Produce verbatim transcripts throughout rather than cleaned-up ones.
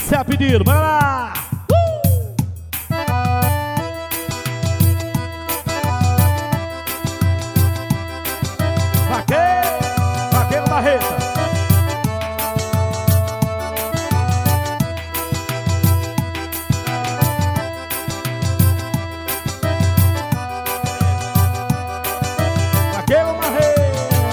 Esse é a pedido, bora lá! Vaqueiro, Vaqueiro Barreta. Vaqueiro Barreta.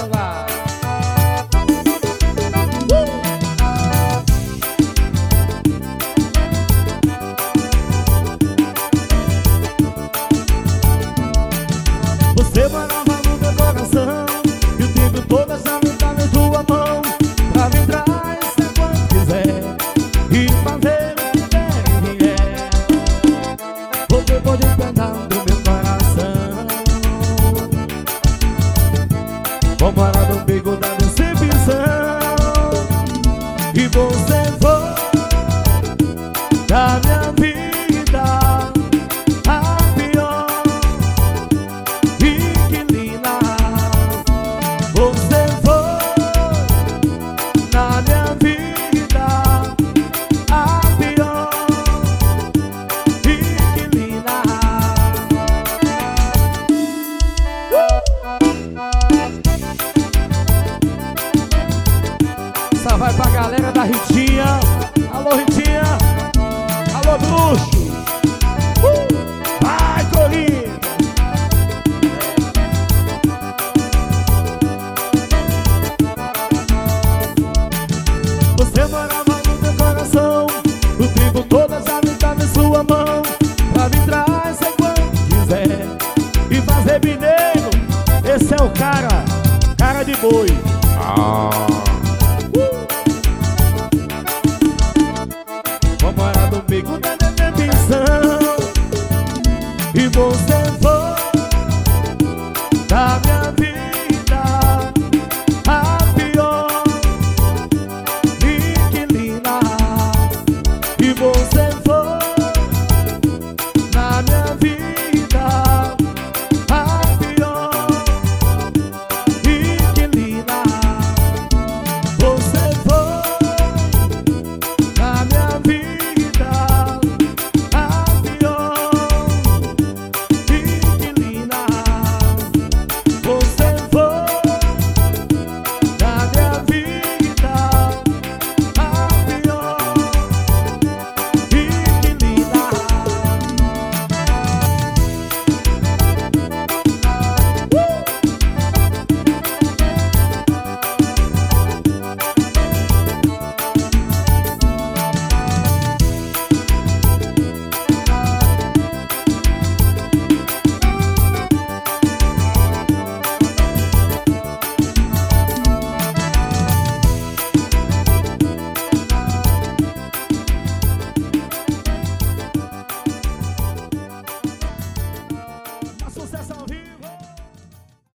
Você morava no meu coração e o tempo todo essa luta na tua mão. Pra me entrar e ser quando quiser e fazer o que der e vier. Você pode pegar do meu coração, vou morar no bico da decepção. E você foi da minha vida a pior. Você foi na minha vida a pior. E que linda. Essa vai pra galera da Ritinha. Alô, Ritinha. Alô, Bruxo. uh! Vai, Corinha. Você morava no meu coração, o tempo todo essa vida em sua mão. Pra me trazer quando quiser e fazer mineiro. Esse é o cara, cara de boi. Ah. uh. Vou morar no bico da decepção. E você